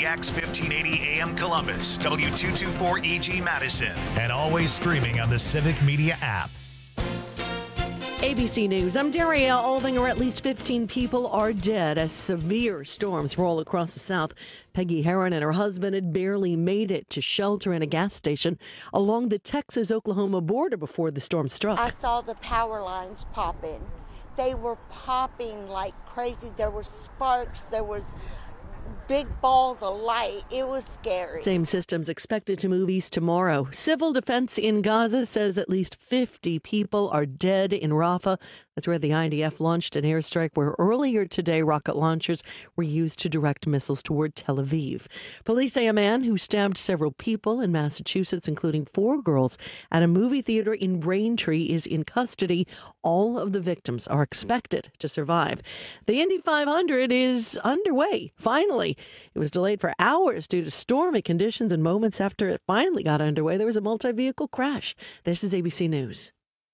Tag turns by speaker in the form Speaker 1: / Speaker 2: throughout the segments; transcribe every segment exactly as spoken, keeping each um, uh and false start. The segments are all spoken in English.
Speaker 1: D X fifteen eighty A M Columbus, W two twenty-four E G Madison, and always streaming on the Civic Media app.
Speaker 2: A B C News. I'm Daria Aldinger. At least fifteen people are dead as severe storms roll across the South. Peggy Heron and her husband had barely made it to shelter in a gas station along the Texas-Oklahoma border before the storm struck.
Speaker 3: I saw the power lines popping. They were popping like crazy. There were sparks. There was big balls of light. It was scary.
Speaker 2: Same systems expected to move east tomorrow. Civil defense in Gaza says at least fifty people are dead in Rafah. That's where the I D F launched an airstrike where earlier today rocket launchers were used to direct missiles toward Tel Aviv. Police say a man who stabbed several people in Massachusetts, including four girls, at a movie theater in Braintree is in custody. All of the victims are expected to survive. The Indy five hundred is underway, finally. It was delayed for hours due to stormy conditions, and moments after it finally got underway, there was a multi-vehicle crash. This is A B C News.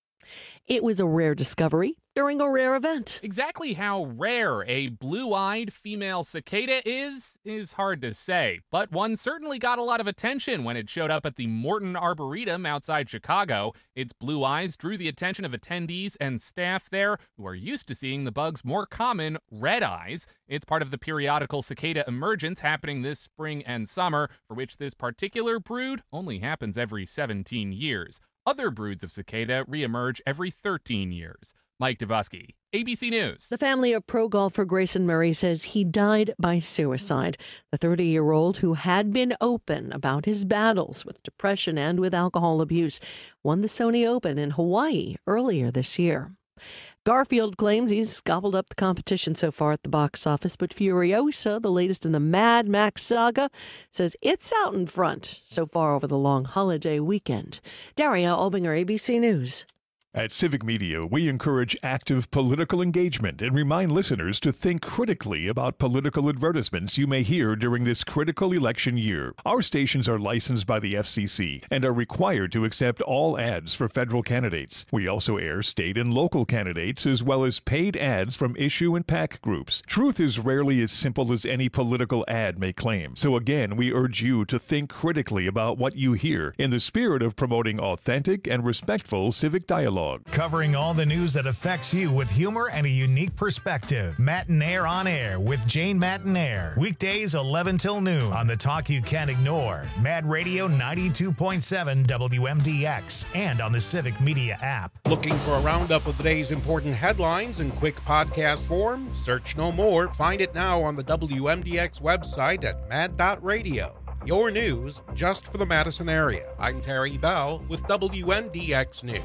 Speaker 2: It was a rare discovery during a rare event.
Speaker 4: Exactly how rare a blue-eyed female cicada is, is hard to say. But one certainly got a lot of attention when it showed up at the Morton Arboretum outside Chicago. Its blue eyes drew the attention of attendees and staff there who are used to seeing the bug's more common red eyes. It's part of the periodical cicada emergence happening this spring and summer, for which this particular brood only happens every seventeen years. Other broods of cicada reemerge every thirteen years. Mike Dubusky, A B C News.
Speaker 2: The family of pro golfer Grayson Murray says he died by suicide. The thirty-year-old, who had been open about his battles with depression and with alcohol abuse, won the Sony Open in Hawaii earlier this year. Garfield claims he's gobbled up the competition so far at the box office, but Furiosa, the latest in the Mad Max saga, says it's out in front so far over the long holiday weekend. Daria Albinger, A B C News.
Speaker 5: At Civic Media, we encourage active political engagement and remind listeners to think critically about political advertisements you may hear during this critical election year. Our stations are licensed by the F C C and are required to accept all ads for federal candidates. We also air state and local candidates as well as paid ads from issue and PAC groups. Truth is rarely as simple as any political ad may claim. So again, we urge you to think critically about what you hear in the spirit of promoting authentic and respectful civic dialogue.
Speaker 1: Covering all the news that affects you with humor and a unique perspective. Matinaire on Air with Jane Matinaire. Weekdays eleven till noon on the talk you can't ignore. Mad Radio ninety-two point seven W M D X and on the Civic Media app.
Speaker 6: Looking for a roundup of the day's important headlines in quick podcast form? Search no more. Find it now on the W M D X website at mad dot radio. Your news just for the Madison area. I'm Terry Bell with W M D X News.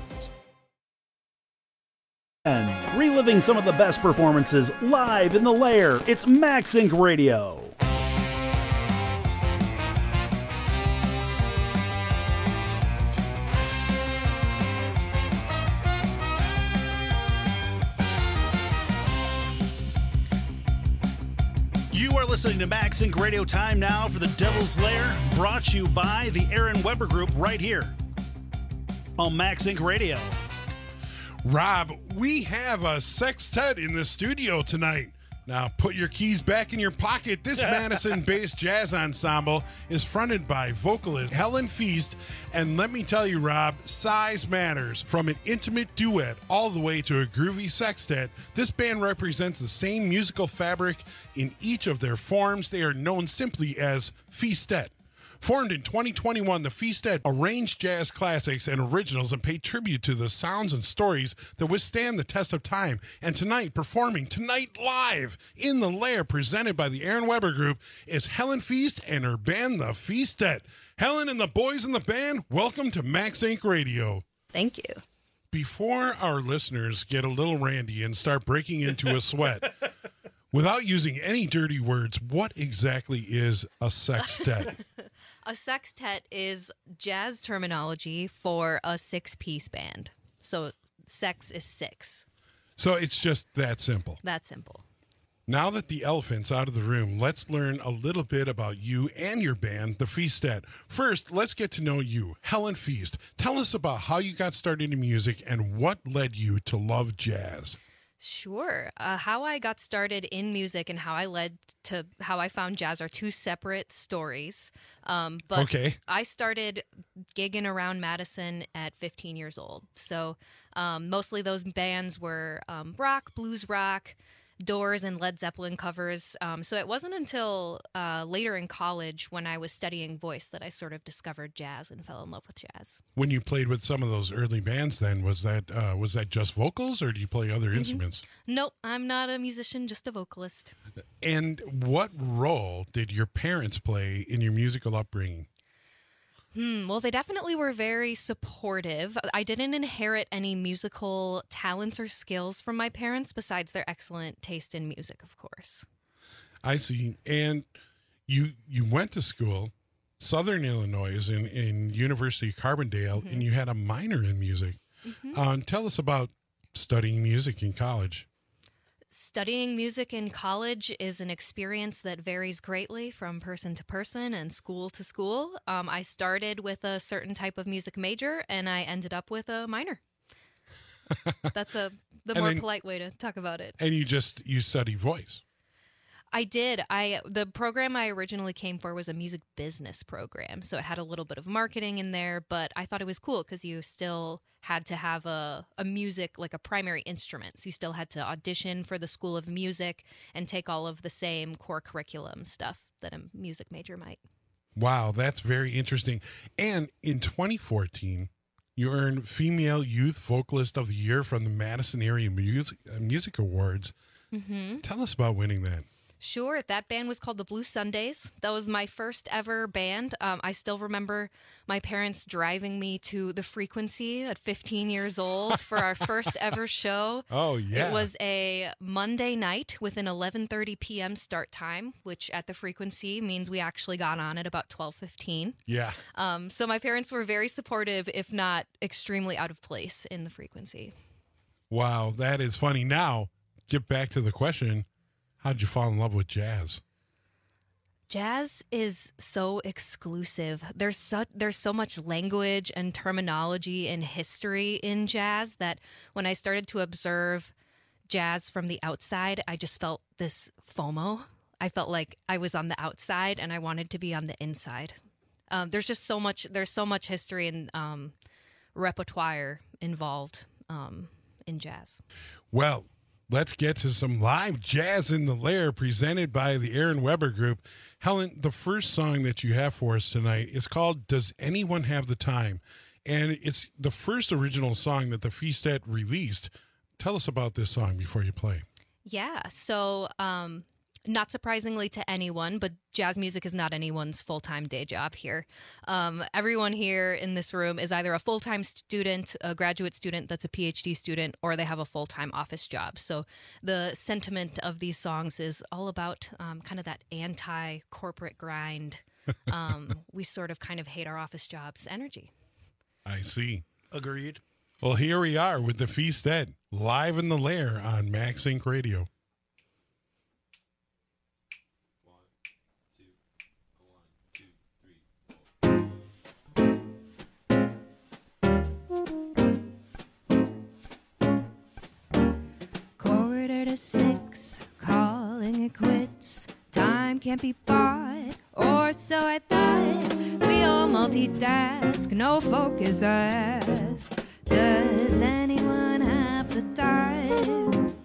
Speaker 7: And reliving some of the best performances live in the lair, it's Max Inc Radio. You are listening to Max Inc Radio. Time now for the Devil's Lair, brought to you by the Aaron Weber Group right here on Max Inc Radio.
Speaker 8: Rob, we have a sextet in the studio tonight. Now, put your keys back in your pocket. This Madison-based jazz ensemble is fronted by vocalist Helen Feast. And let me tell you, Rob, size matters. From an intimate duet all the way to a groovy sextet, this band represents the same musical fabric in each of their forms. They are known simply as Feastet. Formed in twenty twenty-one, the Feastet arranged jazz classics and originals and paid tribute to the sounds and stories that withstand the test of time. And tonight, performing tonight live in the Lair, presented by the Aaron Weber Group, is Helen Feast and her band, the Feastet. Helen and the boys in the band, welcome to Max Inc Radio.
Speaker 9: Thank you.
Speaker 8: Before our listeners get a little randy and start breaking into a sweat, without using any dirty words, what exactly is a sextet?
Speaker 9: A sextet is jazz terminology for a six-piece band. So sex is six.
Speaker 8: So it's just that simple.
Speaker 9: That simple.
Speaker 8: Now that the elephant's out of the room, let's learn a little bit about you and your band, the Feastet. First, let's get to know you. Helen Feast, tell us about how you got started in music and what led you to love jazz.
Speaker 9: Sure. Uh, how I got started in music and how I led to how I found jazz are two separate stories. Um, but
Speaker 8: Okay.
Speaker 9: I started gigging around Madison at fifteen years old. So um, mostly those bands were um, rock, blues rock, Doors and Led Zeppelin covers. Um, so it wasn't until uh, later in college when I was studying voice that I sort of discovered jazz and fell in love with jazz.
Speaker 8: When you played with some of those early bands, then was that uh, was that just vocals, or do you play other
Speaker 9: Mm-hmm.
Speaker 8: instruments?
Speaker 9: Nope, I'm not a musician, just a vocalist.
Speaker 8: And what role did your parents play in your musical upbringing?
Speaker 9: Hmm, well, they definitely were very supportive. I didn't inherit any musical talents or skills from my parents besides their excellent taste in music, of course.
Speaker 8: I see. And you you went to school, Southern Illinois, in, in University of Carbondale,
Speaker 9: Mm-hmm.
Speaker 8: and you had a minor in music.
Speaker 9: Mhm.
Speaker 8: Um, tell us about studying music in college.
Speaker 9: Studying music in college is an experience that varies greatly from person to person and school to school. Um, I started with a certain type of music major, and I ended up with a minor. That's a the
Speaker 8: And
Speaker 9: more
Speaker 8: then-
Speaker 9: polite way to talk about it.
Speaker 8: And you just you study voice.
Speaker 9: I did. I the program I originally came for was a music business program, so it had a little bit of marketing in there, but I thought it was cool because you still had to have a, a music, like a primary instrument. So you still had to audition for the School of Music and take all of the same core curriculum stuff that a music major might.
Speaker 8: Wow, that's very interesting. And in twenty fourteen, you earned Female Youth Vocalist of the Year from the Madison Area Music, uh, Music Awards.
Speaker 9: Mm-hmm.
Speaker 8: Tell us about winning that.
Speaker 9: Sure. That band was called the Blue Sundays. That was my first ever band. Um, I still remember my parents driving me to the Frequency at fifteen years old for our first ever show.
Speaker 8: Oh, yeah.
Speaker 9: It was a Monday night with an eleven thirty p.m. start time, which at the Frequency means we actually got on at about twelve fifteen.
Speaker 8: Yeah.
Speaker 9: Um, so my parents were very supportive, if not extremely out of place in the Frequency.
Speaker 8: Wow, that is funny. Now, get back to the question. How'd you fall in love with jazz?
Speaker 9: Jazz is so exclusive. There's so, there's so much language and terminology and history in jazz that when I started to observe jazz from the outside, I just felt this FOMO. I felt like I was on the outside and I wanted to be on the inside. Um, there's just so much. There's so much history and um, repertoire involved um, in jazz.
Speaker 8: Well, let's get to some live Jazz in the Lair presented by the Aaron Weber Group. Helen, the first song that you have for us tonight is called Does Anyone Have the Time? And it's the first original song that the Feastet released. Tell us about this song before you play.
Speaker 9: Yeah. So, um, not surprisingly to anyone, but jazz music is not anyone's full-time day job here. Um, everyone here in this room is either a full-time student, a graduate student that's a P H D student, or they have a full-time office job. So the sentiment of these songs is all about um, kind of that anti-corporate grind. Um, we sort of kind of hate our office jobs energy.
Speaker 8: I see.
Speaker 7: Agreed.
Speaker 8: Well, here we are with the Feastet, live in the Lair on Max Inc Radio.
Speaker 10: Quarter to six, calling it quits. Time can't be bought, or so I thought. We all multitask, no focus ask. Does anyone have the time?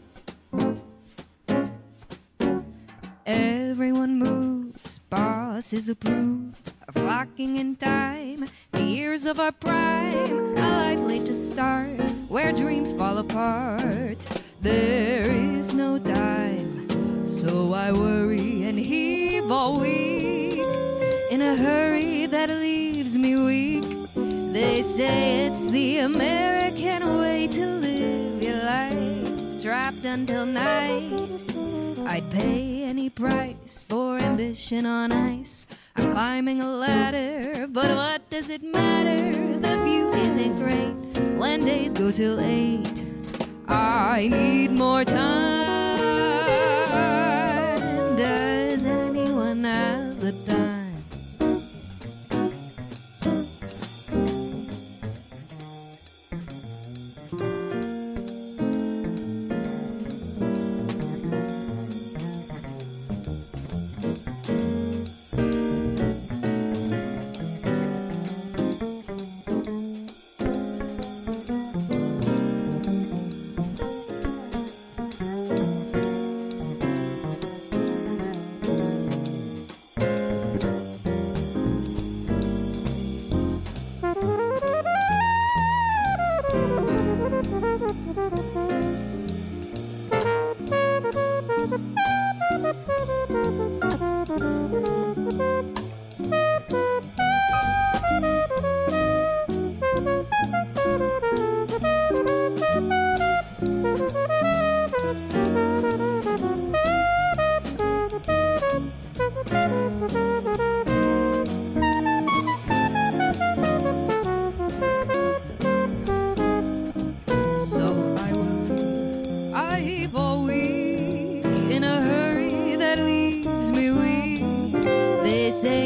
Speaker 10: Everyone moves, bosses approve of clocking in time. The years of our prime, a life late to start, where dreams fall apart. There is no time, so I worry and heave all week in a hurry that leaves me weak. They say it's the American way to live your life, trapped until night. I'd pay any price for ambition on ice. I'm climbing a ladder, but what does it matter? The view isn't great when days go till eight. I need more time. Does anyone have the time?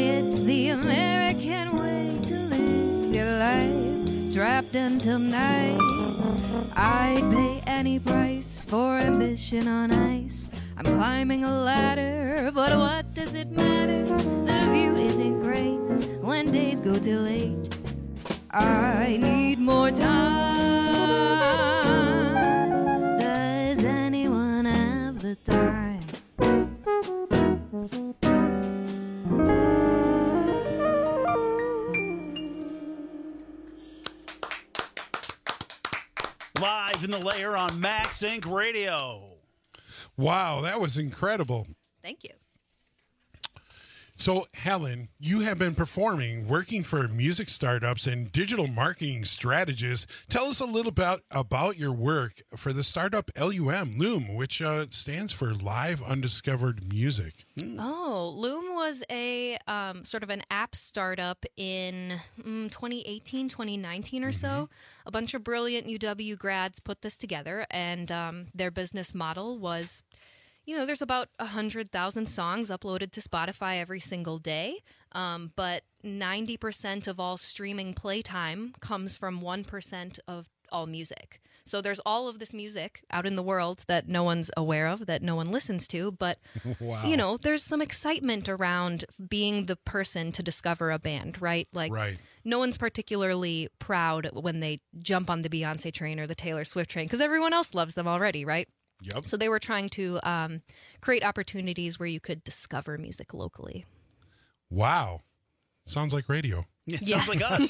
Speaker 10: it's the American way to live your life, trapped until night. I'd pay any price for ambition on ice. I'm climbing a ladder, but what does it matter? The view isn't great when days go till late. I need more time. Does anyone have the time?
Speaker 7: Live in the Lair on Max Inc Radio.
Speaker 8: Wow, that was incredible.
Speaker 9: Thank you.
Speaker 8: So, Helen, you have been performing, working for music startups and digital marketing strategists. Tell us a little about, about your work for the startup L U M, Loom, which uh, stands for Live Undiscovered Music.
Speaker 9: Mm. Oh, Loom was a um, sort of an app startup in mm, twenty eighteen, twenty nineteen or mm-hmm. so. A bunch of brilliant U W grads put this together, and um, their business model was... You know, there's about one hundred thousand songs uploaded to Spotify every single day, um, but ninety percent of all streaming playtime comes from one percent of all music. So there's all of this music out in the world that no one's aware of, that no one listens to, but, wow. you know, there's some excitement around being the person to discover a band, right? Like,
Speaker 8: right.
Speaker 9: No one's particularly proud when they jump on the Beyonce train or the Taylor Swift train, because everyone else loves them already, right?
Speaker 8: Yep.
Speaker 9: So they were trying to um, create opportunities where you could discover music locally.
Speaker 8: Wow. Sounds like radio.
Speaker 7: Yeah,
Speaker 9: yeah.
Speaker 7: Sounds like us.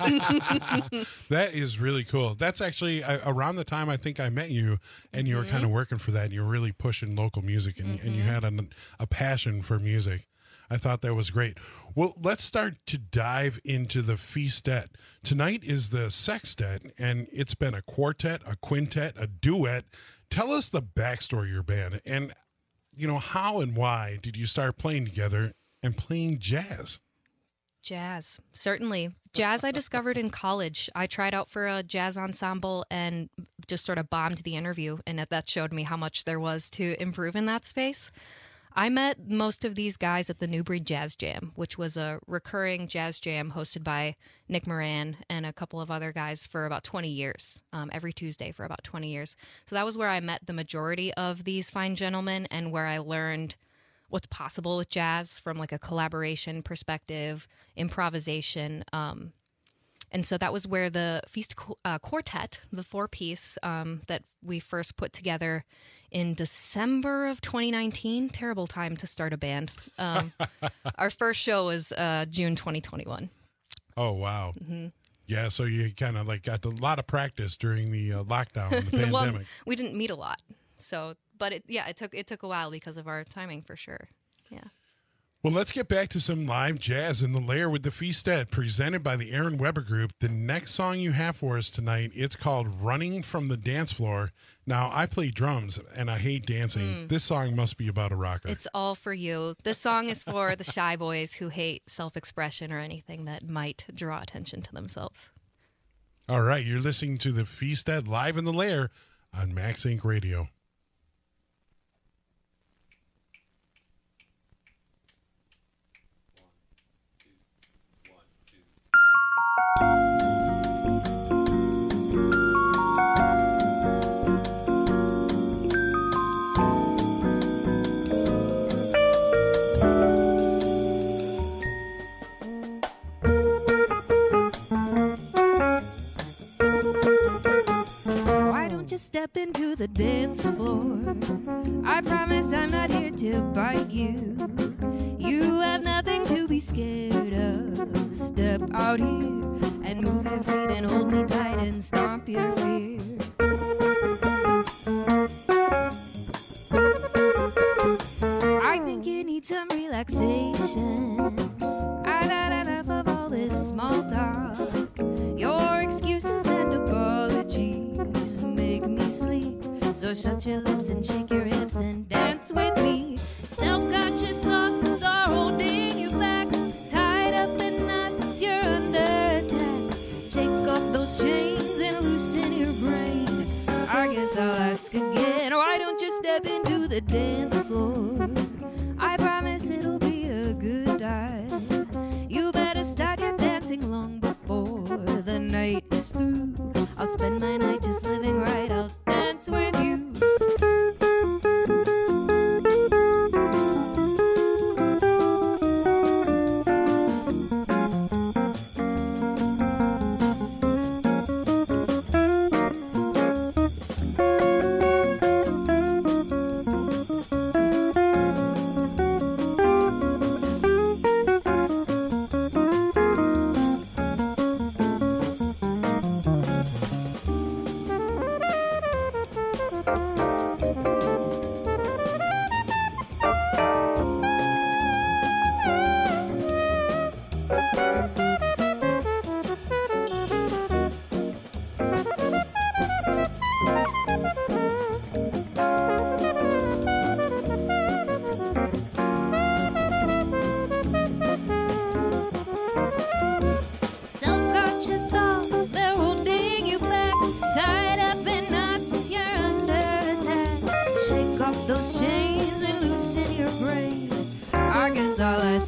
Speaker 8: That is really cool. That's actually uh, around the time I think I met you, and you were mm-hmm. kind of working for that, and you were really pushing local music, and, mm-hmm. and you had an, a passion for music. I thought that was great. Well, let's start to dive into the feastet. Tonight is the sextet, and it's been a quartet, a quintet, a duet. Tell us the backstory of your band, and, you know, how and why did you start playing together and playing jazz?
Speaker 9: Jazz, certainly. Jazz I discovered in college. I tried out for a jazz ensemble and just sort of bombed the interview, and that showed me how much there was to improve in that space. I met most of these guys at the Newbury Jazz Jam, which was a recurring jazz jam hosted by Nick Moran and a couple of other guys for about twenty years, um, every Tuesday for about twenty years. So that was where I met the majority of these fine gentlemen and where I learned what's possible with jazz from like a collaboration perspective, improvisation. Um, and so that was where the Feast uh, Quartet, the four-piece um, that we first put together in December of twenty nineteen. Terrible time to start a band. Um, our first show was uh, June twenty twenty-one.
Speaker 8: Oh, wow.
Speaker 9: Mm-hmm.
Speaker 8: Yeah, so you kind of like got a lot of practice during the uh, lockdown and the pandemic.
Speaker 9: Well, we didn't meet a lot. So, but it, yeah, it took it took a while because of our timing for sure. Yeah.
Speaker 8: Well, let's get back to some live jazz in the Lair with the Feastet, presented by the Aaron Weber Group. The next song you have for us tonight, it's called Running from the Dance Floor. Now, I play drums, and I hate dancing. Mm. This song must be about a rocker.
Speaker 9: It's all for you. This song is for the shy boys who hate self-expression or anything that might draw attention to themselves.
Speaker 8: All right, you're listening to the Feastet live in the Lair on Max Inc Radio.
Speaker 10: Step into the dance floor. I promise I'm not here to bite you. You have nothing to be scared of. Step out here and move your feet and hold me tight and stomp your fear. I think you need some relaxation. I've had enough of all this small talk. Your excuses and apologies make me sleep. So shut your lips and shake your hips and dance with me. Self-conscious thoughts are holding you back. Tied up in knots, you're under attack. Shake off those chains and loosen your brain. I guess I'll ask again, why don't you step into the dance floor? I promise it'll be a good time.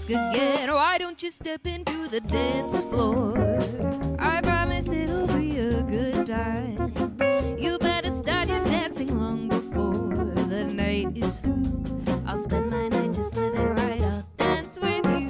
Speaker 10: ask again. Why don't you step into the dance floor? I promise it'll be a good time. You better start your dancing long before the night is through. I'll spend my night just living right. I'll dance with you.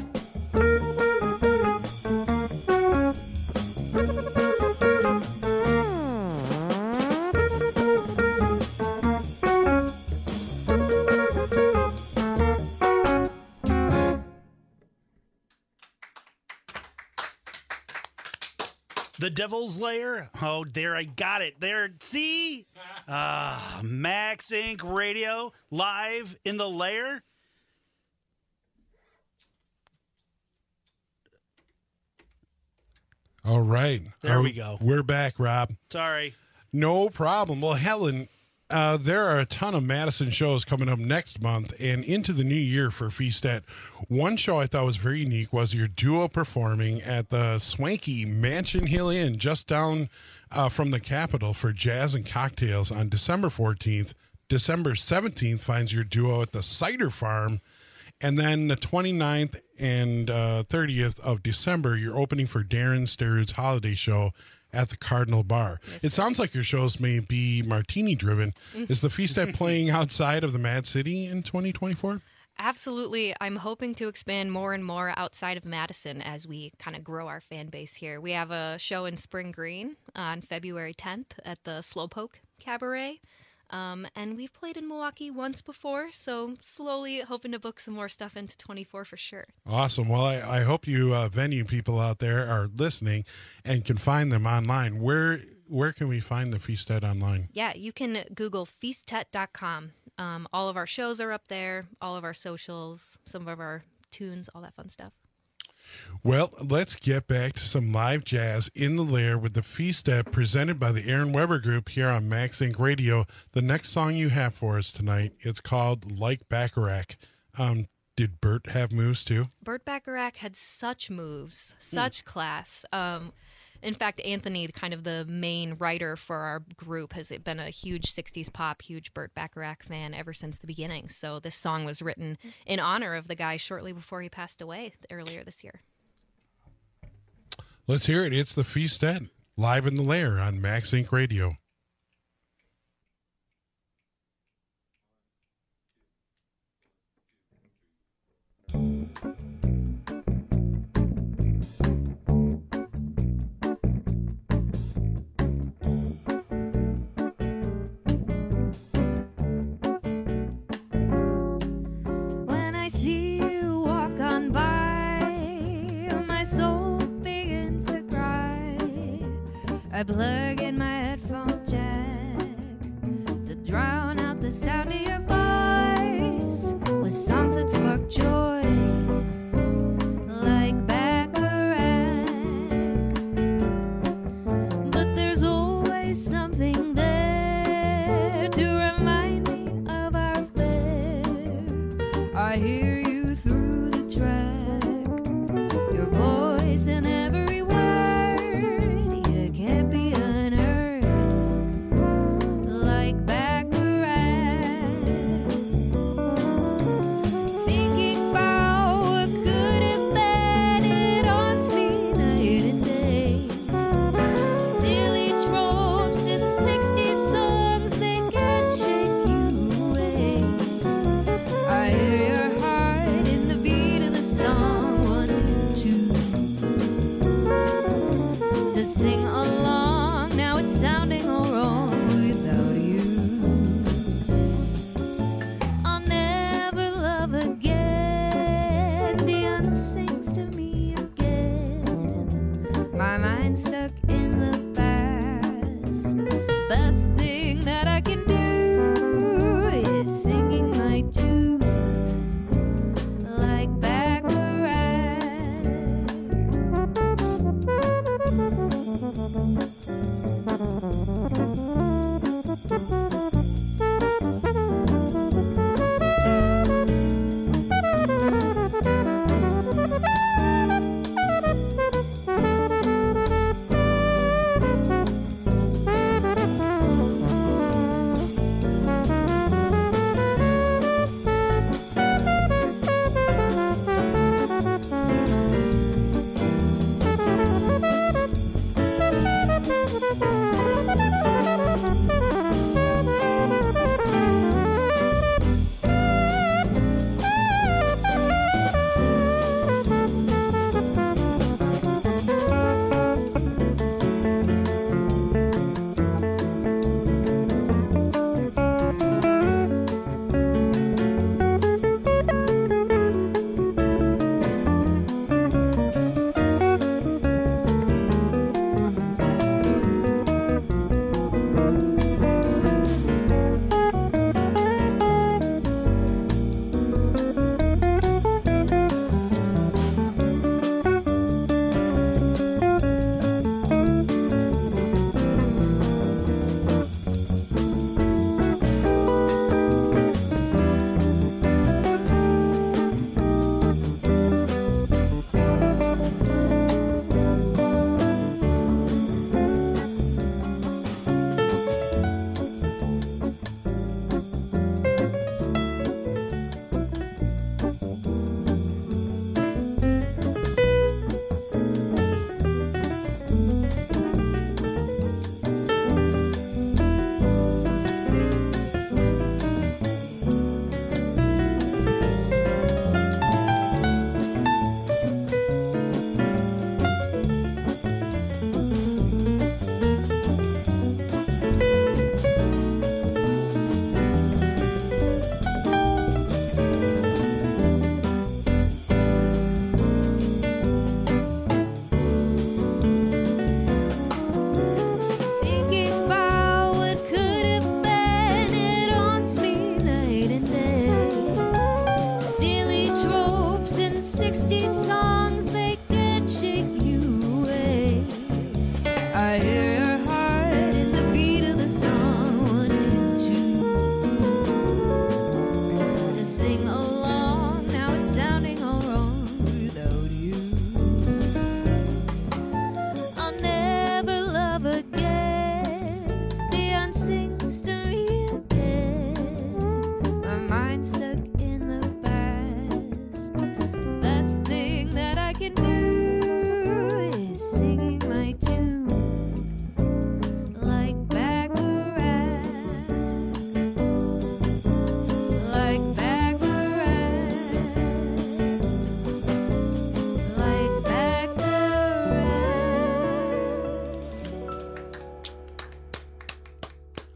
Speaker 7: The Devil's Lair. Oh, there, I got it. There, see? Ah, Max Incorporated. Radio, live in the lair.
Speaker 8: All right.
Speaker 7: There
Speaker 8: Are,
Speaker 7: we go.
Speaker 8: We're back, Rob.
Speaker 7: Sorry.
Speaker 8: No problem. Well, Helen, uh, there are a ton of Madison shows coming up next month and into the new year for Feastet. One show I thought was very unique was your duo performing at the swanky Mansion Hill Inn just down uh, from the Capitol for Jazz and Cocktails on December fourteenth. December seventeenth finds your duo at the Cider Farm. And then the twenty-ninth and uh, thirtieth of December, you're opening for Darren Sturrid's holiday show at the Cardinal Bar. Yes, it sounds like your shows may be martini-driven. Mm-hmm. Is the Feastet playing outside of the Mad City in twenty twenty-four?
Speaker 9: Absolutely. I'm hoping to expand more and more outside of Madison as we kind of grow our fan base here. We have a show in Spring Green on February tenth at the Slowpoke Cabaret. Um, and we've played in Milwaukee once before, so slowly hoping to book some more stuff into twenty-four for sure.
Speaker 8: Awesome. Well, I, I hope you uh, venue people out there are listening and can find them online. Where where can we find the Feastet online?
Speaker 9: Yeah, you can Google feastet dot com. Um, all of our shows are up there, all of our socials, some of our tunes, all that fun stuff.
Speaker 8: Well, let's get back to some live jazz in the lair with the Feastet presented by the Aaron Weber Group here on Max Incorporated. Radio. The next song you have for us tonight, it's called Like Bacharach. Um, did Burt have moves too?
Speaker 9: Burt Bacharach had such moves, such mm. class. Um, in fact, Anthony, kind of the main writer for our group, has been a huge sixties pop, huge Burt Bacharach fan ever since the beginning. So this song was written in honor of the guy shortly before he passed away earlier this year.
Speaker 8: Let's hear it. It's the Feastet, live in the lair on Max Incorporated. Radio.
Speaker 10: When I see you walk on by, my soul begins to cry. I plug in my headphone jack to drown out the sound of your voice with songs that spark joy, like Bacharach. But there's always something there to remind me of our affair. I hear you through the track, your voice in every word. You can't be unheard, like Bacharach. Thinking about what could have been, it haunts me night and day. Silly tropes in sixties songs, they can't shake you away. I hear your heart in the beat of the song, one and two. To sing along, now it's sounding all wrong without you. I'll never love again, Dion sings to me again. My mind's stuck in the past. Best thing that I can do is singing my tune, like Bacharach.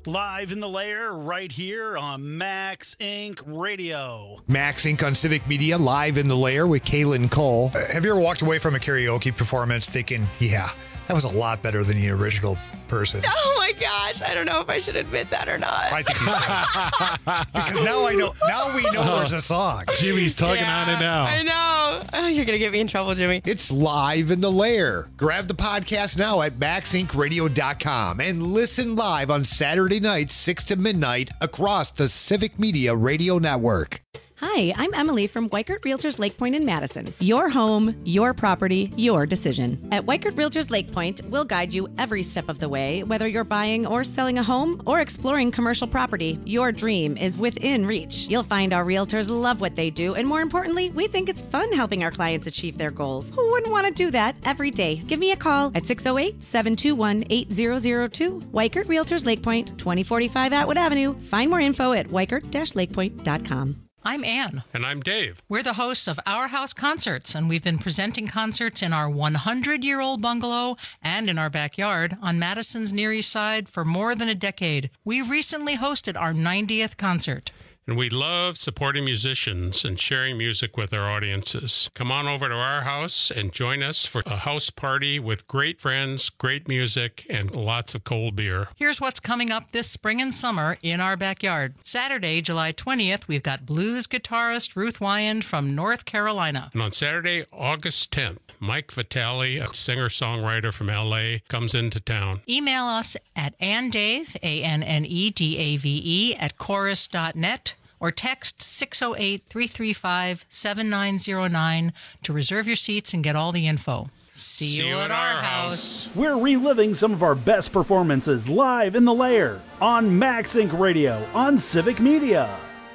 Speaker 7: Live in the Lair right here on Max Incorporated Radio.
Speaker 11: Max Incorporated on Civic Media, live in the Lair with Kaylin Cole.
Speaker 12: Uh, have you ever walked away from a karaoke performance thinking, yeah, that was a lot better than the original person?
Speaker 13: Oh my gosh, I don't know if I should admit that or not.
Speaker 12: I think you should. Because now I know, now we know there's a song.
Speaker 8: Jimmy's tugging
Speaker 13: Yeah,
Speaker 8: on it now.
Speaker 13: I know. Oh, you're going to get me in trouble, Jimmy.
Speaker 11: It's Live in the Lair. Grab the podcast now at max inc radio dot com and listen live on Saturday nights, six to midnight, across the Civic Media Radio Network.
Speaker 14: Hi, I'm Emily from Weichert Realtors Lake Point in Madison. Your home, your property, your decision. At Weichert Realtors Lake Point, we'll guide you every step of the way, whether you're buying or selling a home or exploring commercial property. Your dream is within reach. You'll find our realtors love what they do, and more importantly, we think it's fun helping our clients achieve their goals. Who wouldn't want to do that every day? Give me a call at six oh eight, seven two one, eight zero zero two. Weichert Realtors Lake Point, twenty forty-five Atwood Avenue. Find more info at weichert dash lake point dot com.
Speaker 15: I'm Ann.
Speaker 16: And I'm Dave.
Speaker 15: We're the hosts of Our House Concerts, and we've been presenting concerts in our hundred-year-old bungalow and in our backyard on Madison's Near East Side for more than a decade. We recently hosted our ninetieth concert.
Speaker 16: And we love supporting musicians and sharing music with our audiences. Come on over to our house and join us for a house party with great friends, great music, and lots of cold beer.
Speaker 15: Here's what's coming up this spring and summer in our backyard. Saturday, July twentieth, we've got blues guitarist Ruth Wyand from North Carolina.
Speaker 16: And on Saturday, August tenth, Mike Vitale, a singer-songwriter from L A, comes into town.
Speaker 15: Email us at annedave, A N N E D A V E, at chorus dot net. Or text six oh eight, three three five, seven nine zero nine to reserve your seats and get all the info. See,
Speaker 16: See
Speaker 15: you at our house.
Speaker 17: We're reliving some of our best performances live in the Lair on Max Incorporated Radio on Civic Media.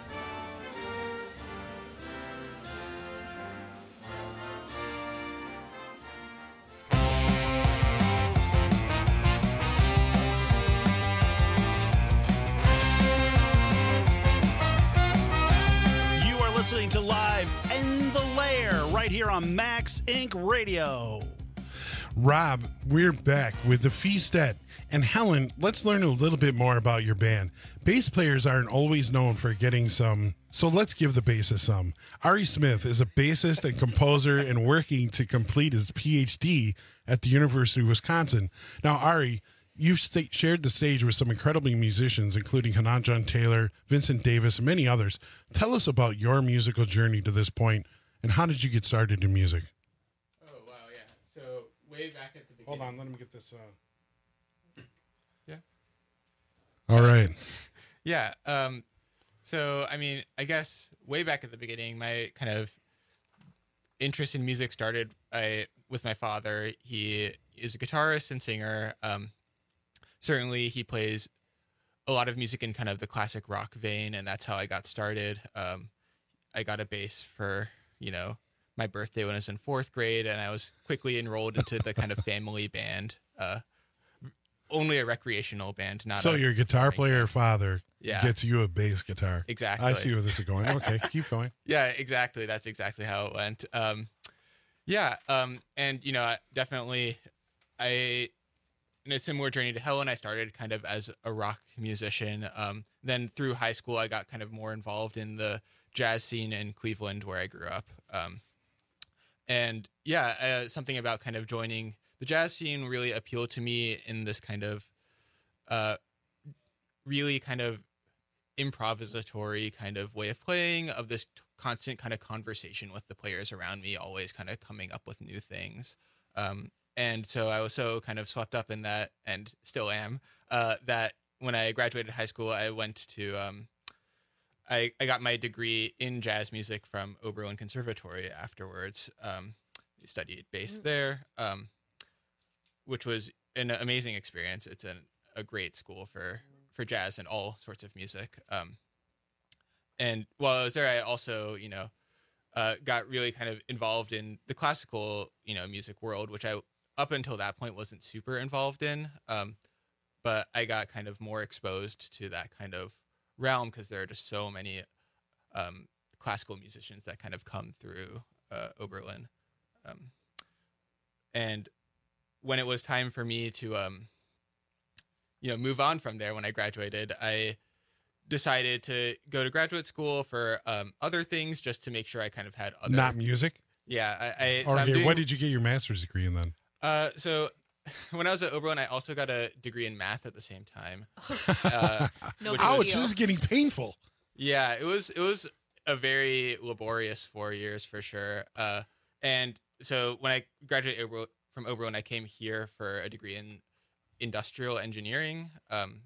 Speaker 7: Listening to Live in the Lair right here on Max Incorporated Radio.
Speaker 8: Rob, we're back with the Feastet. And Helen, let's learn a little bit more about your band. Bass players aren't always known for getting some, so let's give the bassist some. Ari Smith is a bassist and composer and working to complete his P H D at the University of Wisconsin. Now, Ari, you've st- shared the stage with some incredible musicians, including Hanan John Taylor, Vincent Davis, and many others. Tell us about your musical journey to this point, and how did you get started in music?
Speaker 18: Oh, wow, yeah. So, way back at the beginning.
Speaker 8: Hold on, let me get this. Uh...
Speaker 18: Yeah.
Speaker 8: All right.
Speaker 18: Yeah. Um, so, I mean, I guess way back at the beginning, my kind of interest in music started I, with my father. He is a guitarist and singer. Um, Certainly, he plays a lot of music in kind of the classic rock vein, and that's how I got started. Um, I got a bass for, you know, my birthday when I was in fourth grade, and I was quickly enrolled into the kind of family band, uh, only a recreational band, not
Speaker 8: so
Speaker 18: a
Speaker 8: your guitar player band. Father
Speaker 18: yeah.
Speaker 8: gets you a bass guitar.
Speaker 18: Exactly.
Speaker 8: I see where this is going. Okay, keep going.
Speaker 18: Yeah, exactly. That's exactly how it went. Um, yeah, um, and, you know, definitely I... in a similar journey to Helen, I started kind of as a rock musician. Um, then through high school, I got kind of more involved in the jazz scene in Cleveland, where I grew up. Um, and yeah, uh, something about kind of joining the jazz scene really appealed to me in this kind of uh, really kind of improvisatory kind of way of playing, of this t- constant kind of conversation with the players around me, always kind of coming up with new things. Um, And so I was so kind of swept up in that, and still am, uh, that when I graduated high school, I went to, um, I, I got my degree in jazz music from Oberlin Conservatory afterwards. Um, studied bass there, um, which was an amazing experience. It's an, a great school for, for jazz and all sorts of music. Um, and while I was there, I also, you know, uh, got really kind of involved in the classical, you know, music world, which I, up until that point, wasn't super involved in. Um, but I got kind of more exposed to that kind of realm because there are just so many um, classical musicians that kind of come through uh, Oberlin. Um, and when it was time for me to, um, you know, move on from there when I graduated, I decided to go to graduate school for um, other things just to make sure I kind of had other.
Speaker 8: Not music?
Speaker 18: Yeah. I, I, so
Speaker 8: or,
Speaker 18: I'm doing,
Speaker 8: what did you get your master's degree in then?
Speaker 18: Uh, so when I was at Oberlin, I also got a degree in math at the same time. Uh,
Speaker 8: no Ouch, this is getting painful.
Speaker 18: Yeah, it was it was a very laborious four years for sure. Uh, and so when I graduated from Oberlin, I came here for a degree in industrial engineering. Um,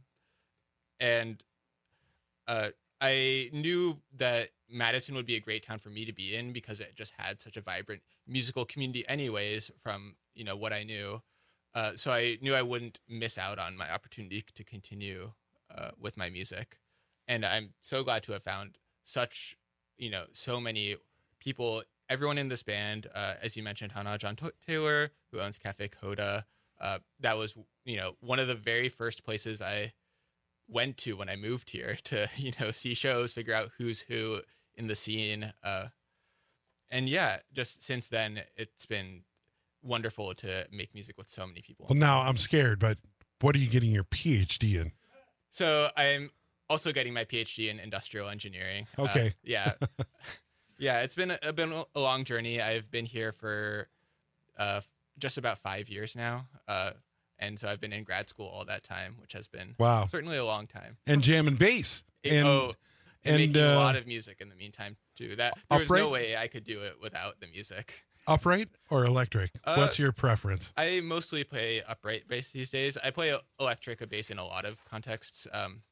Speaker 18: and uh, I knew that Madison would be a great town for me to be in because it just had such a vibrant musical community anyways from, you know, what I knew. Uh, so I knew I wouldn't miss out on my opportunity to continue uh, with my music. And I'm so glad to have found such, you know, so many people, everyone in this band, uh, as you mentioned, Hannah John T- Taylor, who owns Cafe Coda. Uh, that was, you know, one of the very first places I went to when I moved here to, you know, see shows, figure out who's who in the scene. Uh, and yeah, just since then, it's been wonderful to make music with so many people.
Speaker 8: Well, now I'm scared, but what are you getting your P H D in?
Speaker 18: So I'm also getting my P H D in industrial engineering.
Speaker 8: Okay.
Speaker 18: Uh, yeah. yeah, it's been a, been a long journey. I've been here for uh, just about five years now. Uh, and so I've been in grad school all that time, which has been
Speaker 8: wow.
Speaker 18: certainly a long time.
Speaker 8: And jam and bass.
Speaker 18: It,
Speaker 8: and,
Speaker 18: oh, and, and making
Speaker 8: uh,
Speaker 18: a lot of music in the meantime, too. That There was
Speaker 8: upright?
Speaker 18: no way I could do it without the music.
Speaker 8: Upright or electric?
Speaker 18: Uh,
Speaker 8: What's your preference?
Speaker 18: I mostly play upright bass these days. I play electric bass in a lot of contexts, um,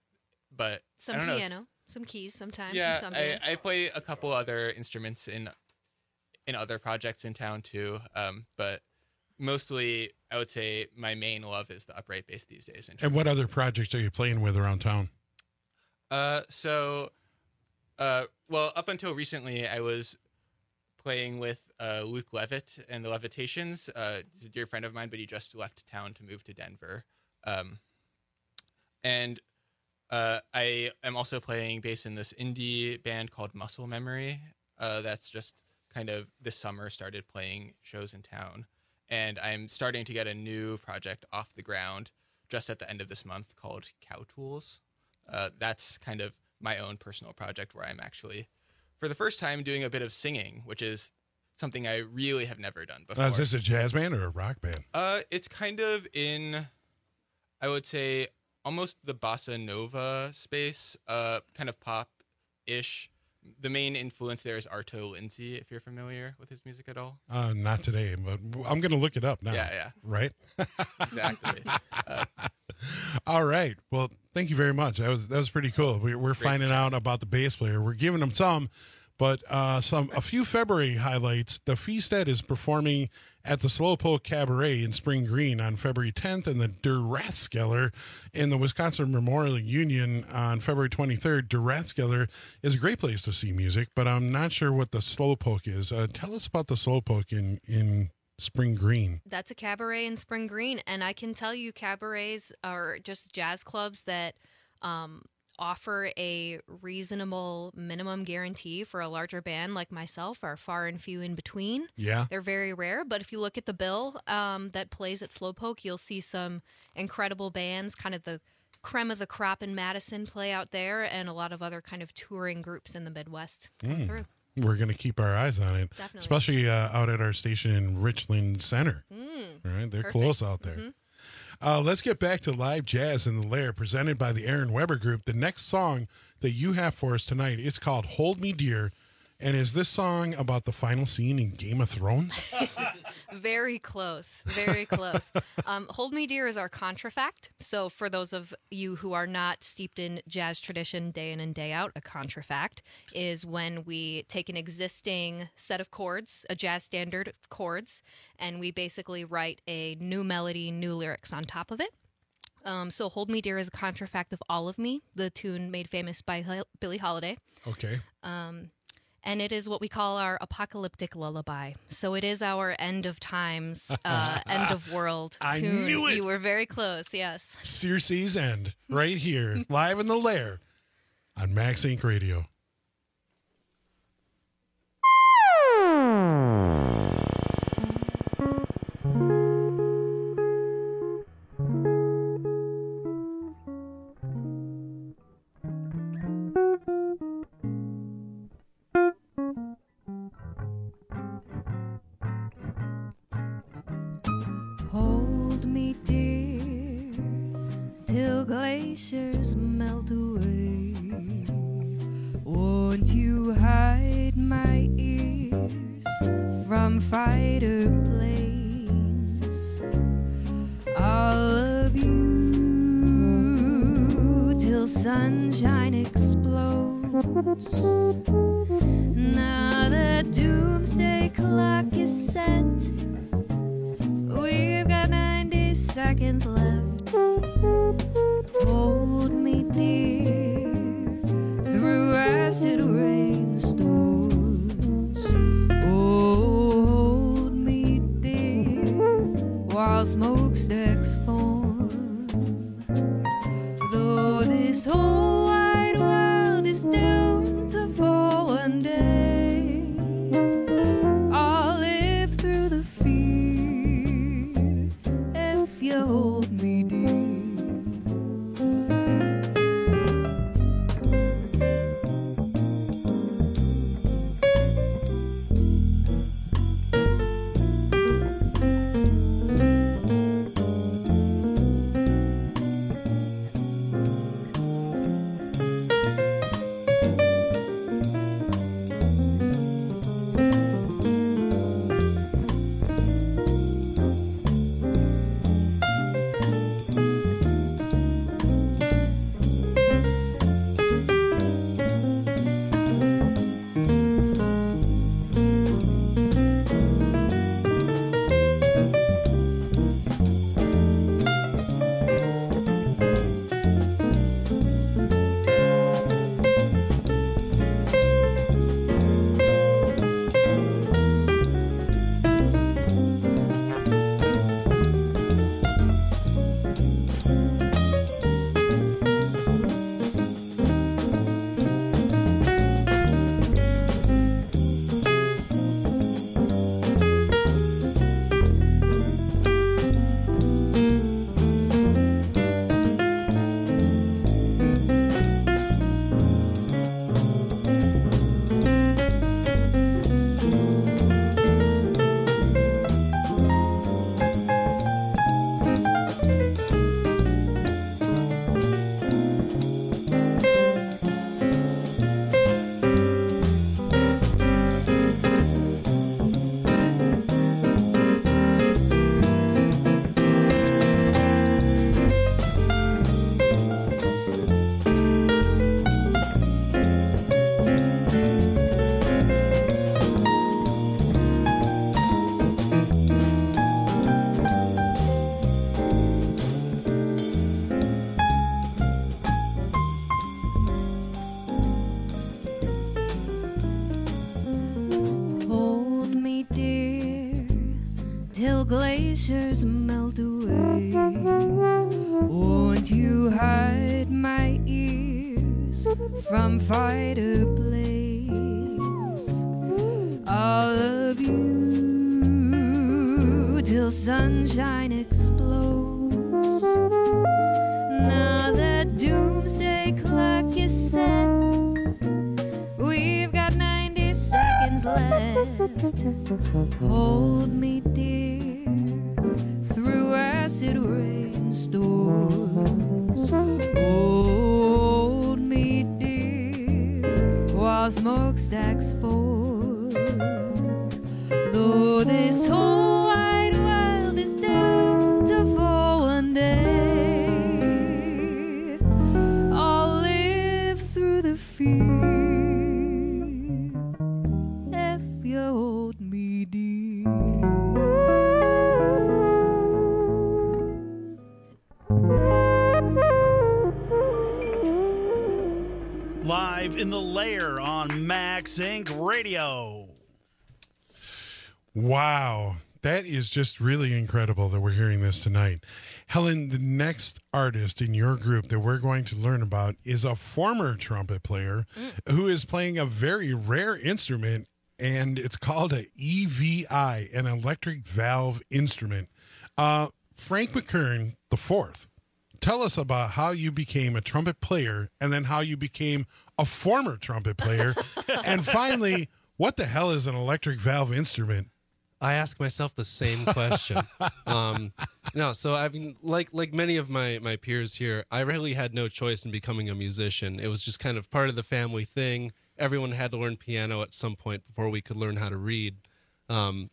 Speaker 18: but
Speaker 9: some
Speaker 18: I don't
Speaker 9: piano,
Speaker 18: know.
Speaker 9: some keys sometimes.
Speaker 18: Yeah,
Speaker 9: in some
Speaker 18: I,
Speaker 9: bands.
Speaker 18: I play a couple other instruments in in other projects in town too, um, but mostly I would say my main love is the upright bass these days.
Speaker 8: And what other projects are you playing with around town?
Speaker 18: Uh, so, uh, well, up until recently, I was playing with uh, Luke Levitt and the Levitations. Uh, he's a dear friend of mine, but he just left town to move to Denver. Um, and uh, I am also playing bass in this indie band called Muscle Memory. Uh, that's just kind of this summer started playing shows in town. And I'm starting to get a new project off the ground just at the end of this month called Cow Tools. Uh, that's kind of my own personal project where I'm actually, for the first time, doing a bit of singing, which is something I really have never done before.
Speaker 8: Uh, is this a jazz band or a rock band?
Speaker 18: Uh, it's kind of in, I would say, almost the bossa nova space, uh, kind of pop-ish. The main influence there is Arto Lindsay, if you're familiar with his music at all.
Speaker 8: Uh, not today, but I'm going to look it up now.
Speaker 18: Yeah, yeah.
Speaker 8: Right?
Speaker 18: Exactly. Uh,
Speaker 8: all right. Well, thank you very much. That was that was pretty cool. We, we're finding out about the bass player. We're giving him some, but uh, some a few February highlights. The Feasted is performing at the Slowpoke Cabaret in Spring Green on February tenth, and the Der Rathskeller in the Wisconsin Memorial Union on February twenty-third. Der Rathskeller is a great place to see music, but I'm not sure what the Slowpoke is. Uh, tell us about the Slowpoke in, in Spring Green.
Speaker 9: That's a cabaret in Spring Green, and I can tell you cabarets are just jazz clubs that um, offer a reasonable minimum guarantee for a larger band like myself are far and few in between.
Speaker 8: Yeah.
Speaker 9: They're very rare, but if you look at the bill um, that plays at Slowpoke, you'll see some incredible bands, kind of the creme of the crop in Madison play out there, and a lot of other kind of touring groups in the Midwest come
Speaker 8: Mm.
Speaker 9: through.
Speaker 8: We're going to keep our eyes on it,
Speaker 9: Definitely.
Speaker 8: especially uh, out at our station in Richland Center.
Speaker 9: Mm,
Speaker 8: right, they're
Speaker 9: perfect.
Speaker 8: close out there.
Speaker 9: Mhm.
Speaker 8: Uh, let's get back to live jazz in the Lair, presented by the Aaron Weber Group. The next song that you have for us tonight, it's called "Hold Me Dear," and is this song about the final scene in Game of Thrones?
Speaker 9: Very close, very close. Um, Hold Me Dear is our contrafact. So for those of you who are not steeped in jazz tradition day in and day out, a contrafact is when we take an existing set of chords, a jazz standard chords, and we basically write a new melody, new lyrics on top of it. Um, so Hold Me Dear is a contrafact of All of Me, the tune made famous by Hil- Billie Holiday.
Speaker 8: Okay.
Speaker 9: Um, and it is what we call our apocalyptic lullaby. So it is our end of times, uh, end of world
Speaker 8: I
Speaker 9: tune.
Speaker 8: knew it.
Speaker 9: You were very close, yes.
Speaker 8: Circe's End, right here, live in the Lair on Max Inc Radio.
Speaker 10: Hold me dear till glaciers melt away. Won't you hide my ears from fighter planes? I'll love you till sunshine explodes. Now the doomsday clock is set. We've got ninety seconds left. Hold me dear through acid rainstorms. Oh, hold me dear while smokestacks form. Though this whole wide world is doomed to fall one day, I'll live through the fear if you hold me dear. Glaciers melt away. Won't you hide my ears from fighter blades? I'll love you till sunshine explodes. Now the doomsday clock is set. We've got ninety seconds left. Hold me dear through acid rainstorms. Hold me dear while smokestacks form. Though this whole wide world is doomed to fall one day, I'll live through the fear if you hold me dear.
Speaker 7: Live in the Lair on Max Incorporated. Radio.
Speaker 8: Wow. That is just really incredible that we're hearing this tonight. Helen, the next artist in your group that we're going to learn about is a former trumpet player mm. who is playing a very rare instrument, and it's called a E V I, an electric valve instrument. Uh, Frank McKern the fourth. Tell us about how you became a trumpet player and then how you became a former trumpet player. And finally, what the hell is an electric valve instrument?
Speaker 19: I ask myself the same question. um, no, so I mean, like like many of my my peers here, I really had no choice in becoming a musician. It was just kind of part of the family thing. Everyone had to learn piano at some point before we could learn how to read, um,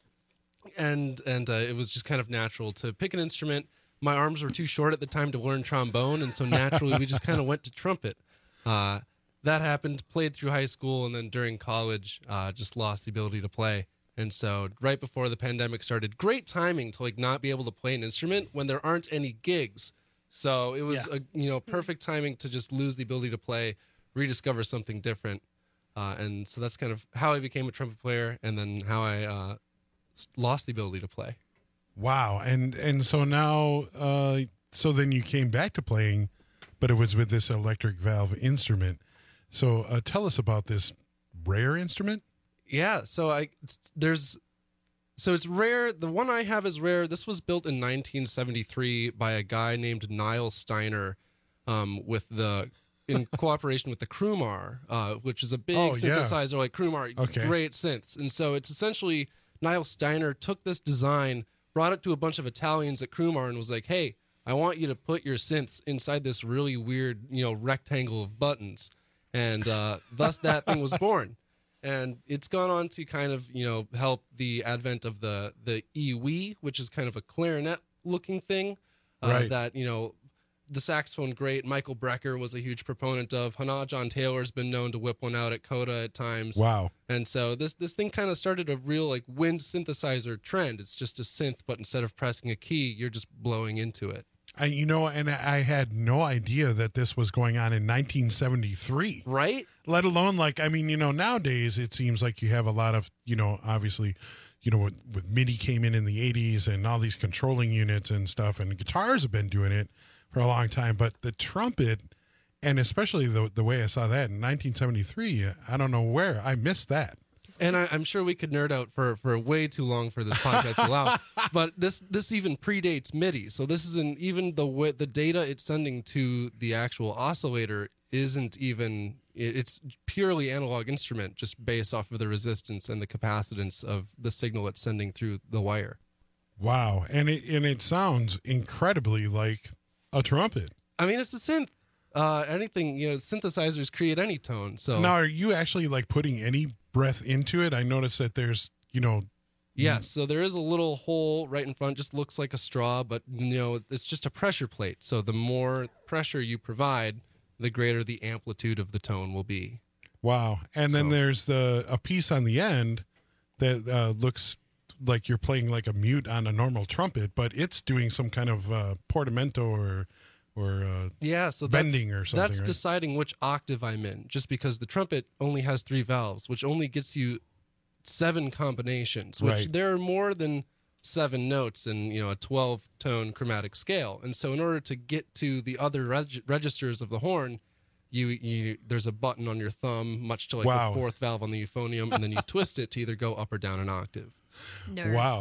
Speaker 19: and and uh, it was just kind of natural to pick an instrument. My arms were too short at the time to learn trombone, and so naturally we just kind of went to trumpet. Uh, that happened. Played through high school, and then during college, uh, just lost the ability to play. And so right before the pandemic started, great timing to like not be able to play an instrument when there aren't any gigs. So it was
Speaker 7: Yeah.
Speaker 19: a, you know, perfect timing to just lose the ability to play, rediscover something different. Uh, and so that's kind of how I became a trumpet player, and then how I uh, s- lost the ability to play.
Speaker 8: Wow. And and so now, uh, so then you came back to playing, but it was with this electric valve instrument. So uh, tell us about this rare instrument.
Speaker 19: Yeah, so I it's- there's so it's rare. The one I have is rare. This was built in nineteen seventy-three by a guy named Niall Steiner, um, with the in cooperation with the Krumar, uh, which is a big
Speaker 8: Oh, yeah.
Speaker 19: synthesizer like Krumar,
Speaker 8: Okay.
Speaker 19: great synths. And so it's essentially Niall Steiner took this design, brought it to a bunch of Italians at Krumar, and was like, "Hey, I want you to put your synths inside this really weird, you know, rectangle of buttons," and uh, thus that thing was born. And it's gone on to kind of, you know, help the advent of the the E-Wee, which is kind of a clarinet-looking thing. Uh,
Speaker 8: Right.
Speaker 19: That, you know, the saxophone great Michael Brecker was a huge proponent of. Hannah John Taylor's been known to whip one out at Coda at times.
Speaker 8: Wow.
Speaker 19: And so this this thing kind of started a real like wind synthesizer trend. It's just a synth, but instead of pressing a key, you're just blowing into it.
Speaker 8: I, you know, and I had no idea that this was going on in nineteen seventy-three.
Speaker 19: Right?
Speaker 8: Let alone, like, I mean, you know, nowadays it seems like you have a lot of, you know, obviously, you know, with, with MIDI came in in the eighties and all these controlling units and stuff, and guitars have been doing it for a long time. But the trumpet, and especially the the way I saw that in nineteen seventy-three, I don't know where I missed that.
Speaker 19: And I, I'm sure we could nerd out for, for way too long for this podcast to allow. But this this even predates MIDI. So this isn't even the way, the data it's sending to the actual oscillator isn't even, it- it's purely analog instrument, just based off of the resistance and the capacitance of the signal it's sending through the wire.
Speaker 8: Wow, and it and it sounds incredibly like a trumpet.
Speaker 19: I mean, it's a synth. Uh, anything, you know, synthesizers create any tone. So
Speaker 8: Now, are you actually like putting any breath into it? I noticed that there's, you know,
Speaker 19: yes, so there is a little hole right in front, just looks like a straw, but you know, it's just a pressure plate. So the more pressure you provide, the greater the amplitude of the tone will be.
Speaker 8: wow. And then
Speaker 19: So-
Speaker 8: there's the a piece on the end that uh, looks like you're playing like a mute on a normal trumpet, but it's doing some kind of uh, portamento or or uh,
Speaker 19: Yeah, so
Speaker 8: bending
Speaker 19: that's,
Speaker 8: or something.
Speaker 19: that's
Speaker 8: right?
Speaker 19: deciding which octave I'm in, just because the trumpet only has three valves, which only gets you seven combinations, which
Speaker 8: Right.
Speaker 19: there are more than seven notes in, you know, a twelve tone chromatic scale. And so in order to get to the other reg- registers of the horn, you, you there's a button on your thumb, much to like
Speaker 8: Wow.
Speaker 19: the fourth valve on the euphonium, and then you twist it to either go up or down an octave.
Speaker 9: Nerds.
Speaker 8: Wow.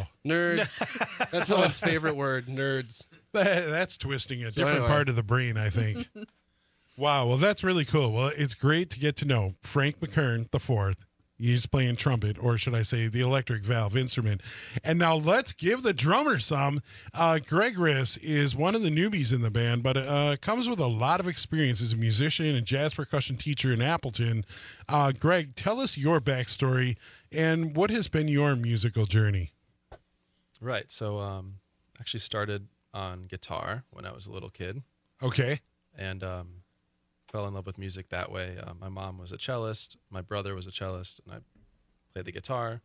Speaker 19: Nerds. That's Owen's favorite word, nerds.
Speaker 8: That- That's twisting a
Speaker 19: So
Speaker 8: different
Speaker 19: anyway.
Speaker 8: part of the brain, I think. Wow. Well, that's really cool. Well, it's great to get to know Frank McKern the fourth. He's playing trumpet, or should I say the electric valve instrument. And now let's give the drummer some. Uh, Greg Riss is one of the newbies in the band, but uh, comes with a lot of experience as a musician and jazz percussion teacher in Appleton. Uh, Greg, tell us your backstory and what has been your musical journey.
Speaker 20: Right. So, um, actually started on guitar when I was a little kid.
Speaker 8: Okay.
Speaker 20: And um, fell in love with music that way. Uh, my mom was a cellist. My brother was a cellist, and I played the guitar.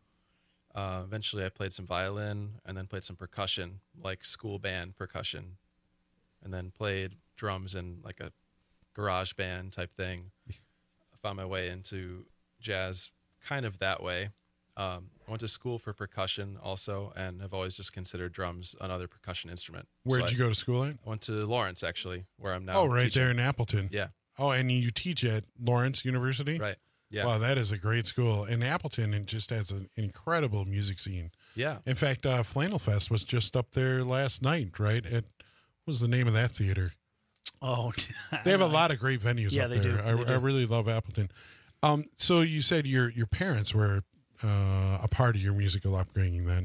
Speaker 20: Uh, eventually, I played some violin and then played some percussion, like school band percussion, and then played drums in like a garage band type thing. I found my way into jazz kind of that way. Um, I went to school for percussion also, and have always just considered drums another percussion instrument.
Speaker 8: Where'd
Speaker 20: So
Speaker 8: you
Speaker 20: I-
Speaker 8: go to school at?
Speaker 20: I went to Lawrence, actually, where I'm now.
Speaker 8: Oh, right
Speaker 20: teaching.
Speaker 8: there in Appleton.
Speaker 20: Yeah.
Speaker 8: Oh, and you teach at Lawrence University?
Speaker 20: Right. Yeah.
Speaker 8: Wow, that is a great school. And Appleton it just has an incredible music scene.
Speaker 20: Yeah.
Speaker 8: In fact, uh, Flannel Fest was just up there last night, right? At, what was the name of that theater?
Speaker 7: Oh,
Speaker 8: They have a lot of great venues
Speaker 7: Yeah,
Speaker 8: up
Speaker 7: they
Speaker 8: there.
Speaker 7: do.
Speaker 8: I,
Speaker 7: They do.
Speaker 8: I really love Appleton. Um, so you said your your parents were uh, a part of your musical upbringing then.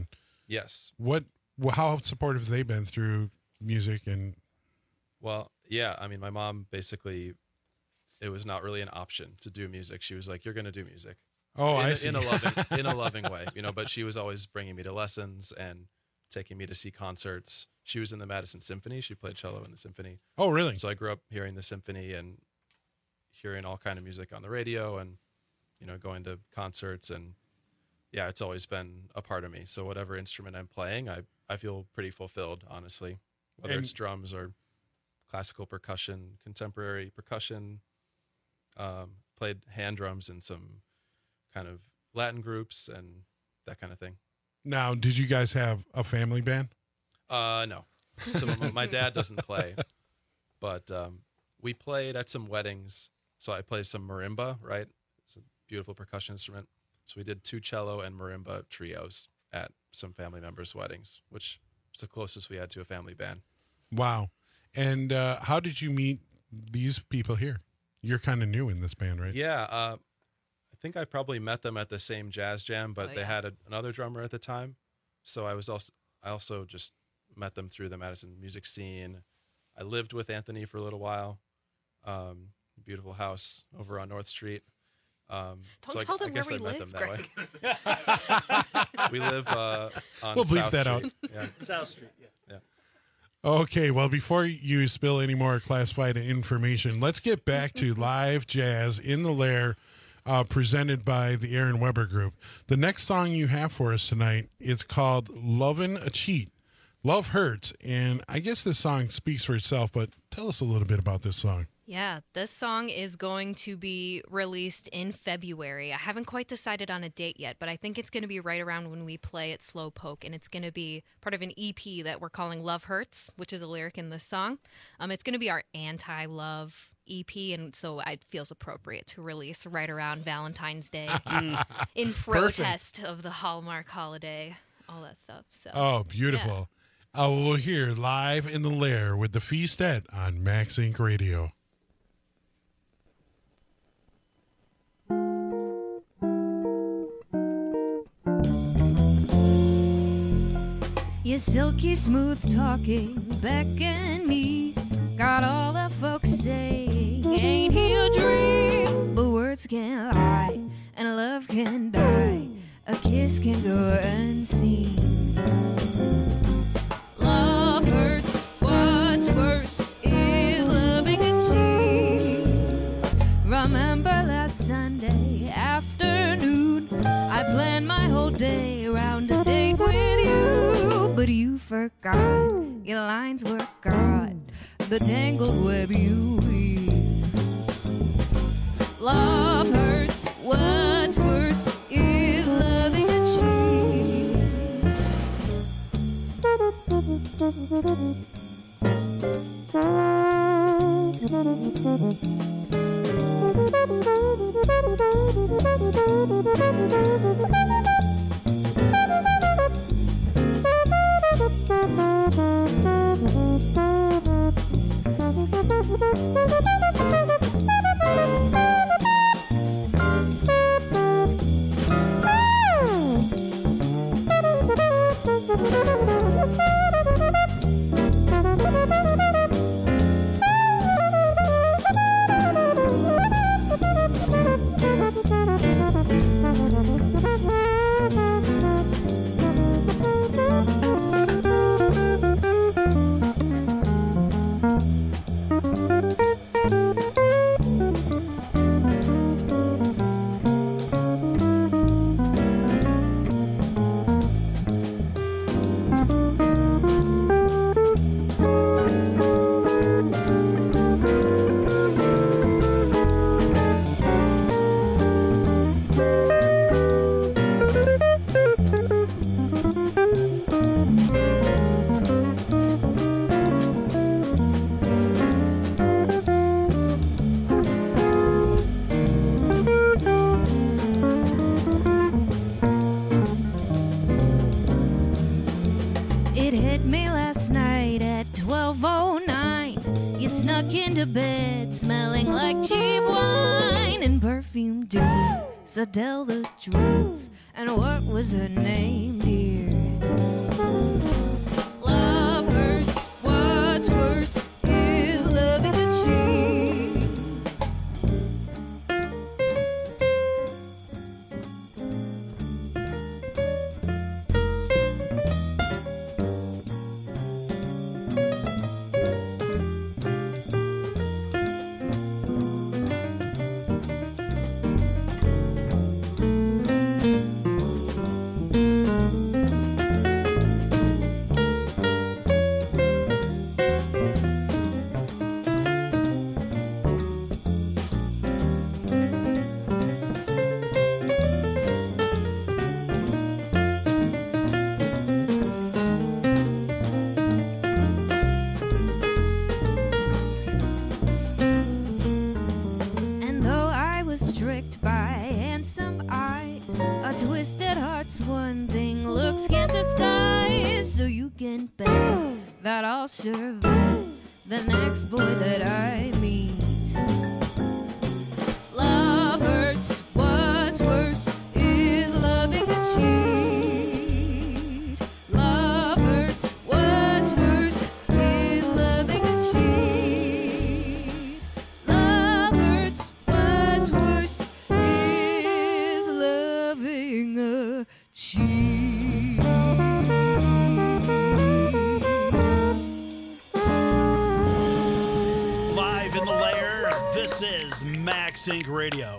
Speaker 20: Yes.
Speaker 8: What? wh- How supportive have they been through music and?
Speaker 20: Well, yeah. I mean, my mom basically, it was not really an option to do music. She was like, "You're going to do music."
Speaker 8: Oh,
Speaker 20: in,
Speaker 8: I
Speaker 20: a-
Speaker 8: see.
Speaker 20: In a loving, in a loving way, you know. But she was always bringing me to lessons and taking me to see concerts. She was in the Madison Symphony. She played cello in the symphony.
Speaker 8: Oh, really?
Speaker 20: So I grew up hearing the symphony and hearing all kind of music on the radio, and you know, going to concerts, and yeah, it's always been a part of me. So whatever instrument I'm playing, I I feel pretty fulfilled, honestly. Whether
Speaker 8: And-
Speaker 20: it's drums or classical percussion, contemporary percussion. Um, played hand drums in some kind of Latin groups and that kind of thing.
Speaker 8: Now, did you guys have a family band?
Speaker 20: Uh, no. So my, my dad doesn't play, but um, we played at some weddings. So I played some marimba, right? It's a beautiful percussion instrument. So we did two cello and marimba trios at some family members' weddings, which was the closest we had to a family band.
Speaker 8: Wow. And uh, how did you meet these people here? You're kind of new in this band, right?
Speaker 20: Yeah, uh, I think I probably met them at the same jazz jam, but
Speaker 8: Oh,
Speaker 20: they
Speaker 8: yeah.
Speaker 20: had a, another drummer at the time. So I was also I also just met them through the Madison music scene. I lived with Anthony for a little while. Um, beautiful house over on North Street. Um,
Speaker 9: Don't
Speaker 20: so I,
Speaker 9: tell
Speaker 20: I
Speaker 9: them
Speaker 20: guess
Speaker 9: where
Speaker 20: I
Speaker 9: we
Speaker 20: met
Speaker 9: live,
Speaker 20: them that way. We live uh, on
Speaker 8: We'll bleep
Speaker 20: South
Speaker 8: that out.
Speaker 20: Street. Yeah.
Speaker 7: South Street, yeah.
Speaker 20: Yeah.
Speaker 8: Okay, well, before you spill any more classified information, let's get back to live jazz in the Lair, uh, presented by the Aaron Weber Group. The next song you have for us tonight is called "Lovin' a Cheat." Love hurts, and I guess this song speaks for itself. But tell us a little bit about this song.
Speaker 9: Yeah, this song is going to be released in February. I haven't quite decided on a date yet, but I think it's going to be right around when we play at Slowpoke, and it's going to be part of an E P that we're calling Love Hurts, which is a lyric in this song. Um, it's going to be our anti-love E P, and so it feels appropriate to release right around Valentine's Day in protest of the Hallmark holiday, all that stuff. So,
Speaker 8: Oh, beautiful. Uh, we'll hear Live in the Lair with the Feastet on Max Inc Radio.
Speaker 10: You silky smooth talking Beck and me got all the folks saying, ain't he a dream? But words can't lie and love can die. A kiss can go unseen. Love hurts, what's worse is loving a cheat. Remember last Sunday afternoon, I planned my whole day around a date with you, but you forgot your lines were caught, the tangled web you weave. Love hurts, what's worse is loving a It hit me last night at twelve oh nine. You snuck into bed smelling like cheap wine and perfume too. So tell the truth And what was her name, dear? Love hurts, what's worse is loving a cheat. And though I was tricked by handsome eyes, a twisted heart's one thing looks can't disguise. So you can bet that I'll survive the next boy that I meet. Love hurts, what's worse is loving a cheat. Love hurts, what's worse is loving a cheat. Love hurts, what's worse is loving a cheat.
Speaker 7: Live in the lair, this is Max Inc Radio.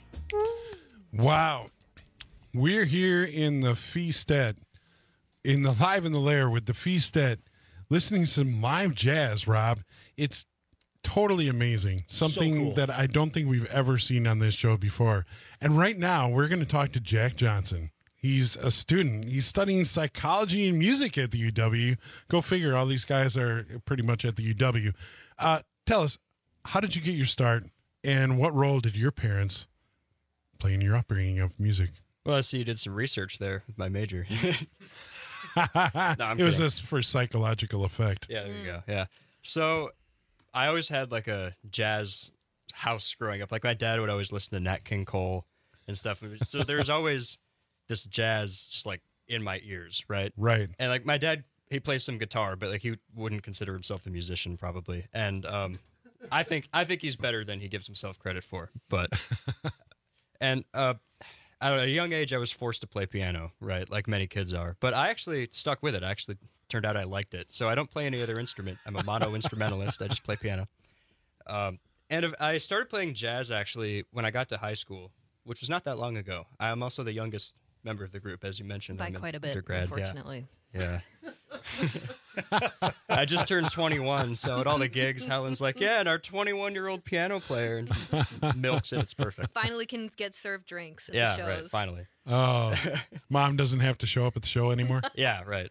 Speaker 8: Wow. We're here in the Feasted, in the Live in the Lair with the Feasted, listening to some live jazz, Rob. It's totally amazing. Something
Speaker 7: cool.
Speaker 8: that I don't think we've ever seen on this show before. And right now, we're going to talk to Jack Johnson. He's a student. He's studying psychology and music at the U W. Go figure, all these guys are pretty much at the U W. Uh, tell us, how did you get your start, and what role did your parents play in your upbringing of music?
Speaker 21: Well, I see you did some research there with my major. No, I'm
Speaker 8: it was
Speaker 21: kidding.
Speaker 8: this for psychological effect.
Speaker 21: Yeah, there you go. Yeah. So I always had like a jazz house growing up. Like my dad would always listen to Nat King Cole and stuff. So there was always this jazz just like in my ears, right?
Speaker 8: Right.
Speaker 21: And like my dad, he plays some guitar, but like he wouldn't consider himself a musician probably. And um, I think I think he's better than he gives himself credit for. But and uh, at a young age, I was forced to play piano, right? Like many kids are. But I actually stuck with it. I actually turned out I liked it. So I don't play any other instrument. I'm a mono instrumentalist. I just play piano. Um, and if, I started playing jazz actually when I got to high school, which was not that long ago. I'm also the youngest member of the group, as you mentioned.
Speaker 9: By
Speaker 21: I'm an
Speaker 9: quite a bit,
Speaker 21: undergrad.
Speaker 9: unfortunately.
Speaker 21: Yeah. yeah. I just turned twenty-one, so at all the gigs, Helen's like, yeah, and our twenty-one-year-old piano player, and milks it. It's perfect.
Speaker 9: Finally can get served drinks at
Speaker 21: Yeah,
Speaker 9: the shows.
Speaker 21: right, finally.
Speaker 8: Oh, mom doesn't have to show up at the show anymore?
Speaker 21: Yeah, right.